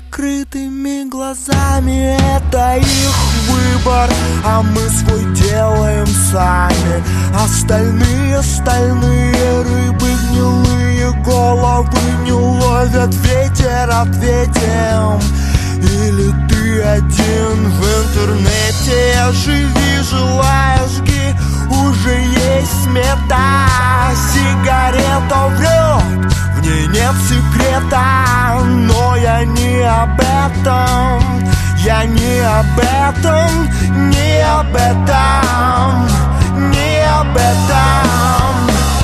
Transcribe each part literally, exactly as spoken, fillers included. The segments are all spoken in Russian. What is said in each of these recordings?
закрытыми глазами. Это их выбор, а мы свой делаем сами. Остальные, остальные рыбы гнилые, головы не ловят ветер ответим. Или ты один в интернете, живи, желая, жги, уже есть смета. Сигарета врет, в ней нет секрета, но я не об этом, я не об этом, не об этом, не об этом.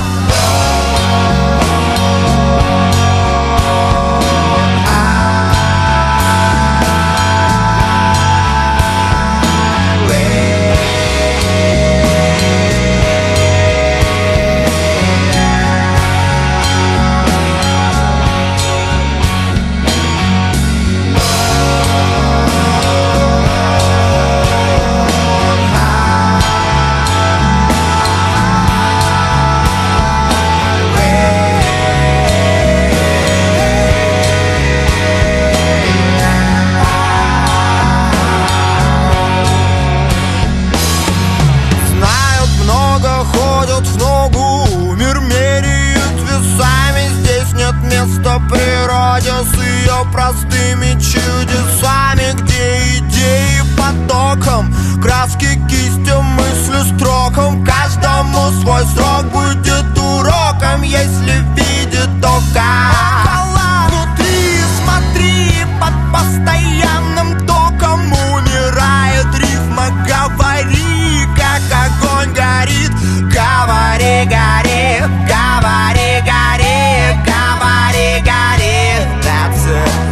Природе с ее простыми чудесами, где идеи потоком, краски кистью, мысли строком. Каждому свой срок будет уроком, если видит только внутри. Смотри, под постоянным током умирает рифма. Говори, как огонь горит, говори, гори, говори, гори, говори, гори. That's it.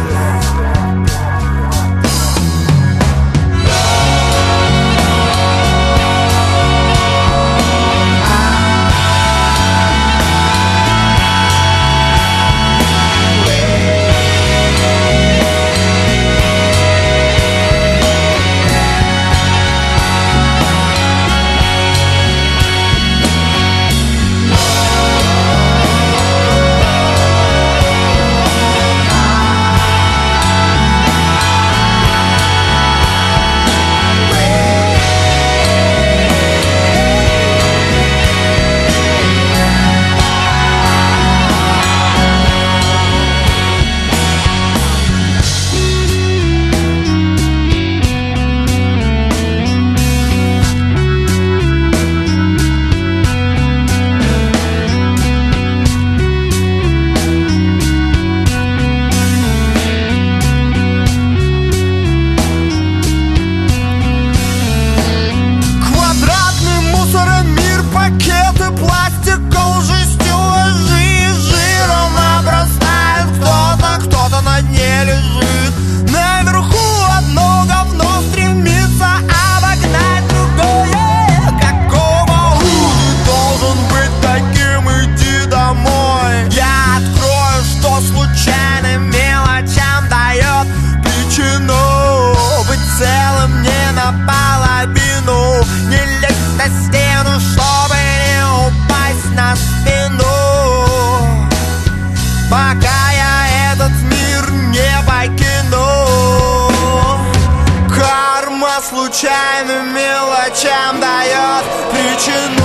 Пока я этот мир не покину, карма случайным мелочам дает причину.